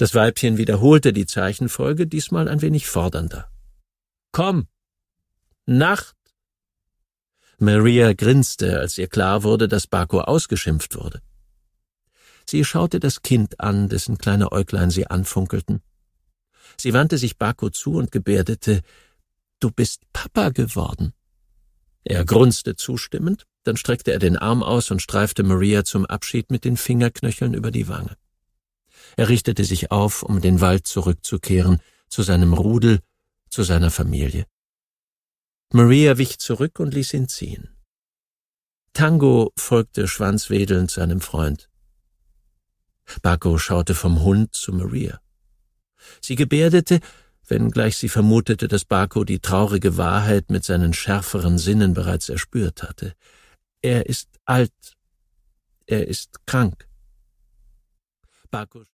Das Weibchen wiederholte die Zeichenfolge, diesmal ein wenig fordernder. »Komm! Nacht!« Maria grinste, als ihr klar wurde, dass Baco ausgeschimpft wurde. Sie schaute das Kind an, dessen kleine Äuglein sie anfunkelten. Sie wandte sich Baco zu und gebärdete, »Du bist Papa geworden.« Er grunzte zustimmend, dann streckte er den Arm aus und streifte Maria zum Abschied mit den Fingerknöcheln über die Wange. Er richtete sich auf, um in den Wald zurückzukehren, zu seinem Rudel, zu seiner Familie. Maria wich zurück und ließ ihn ziehen. Tango folgte schwanzwedelnd seinem Freund. Baco schaute vom Hund zu Maria. Sie gebärdete, wenngleich sie vermutete, dass Baco die traurige Wahrheit mit seinen schärferen Sinnen bereits erspürt hatte. Er ist alt. Er ist krank. Baco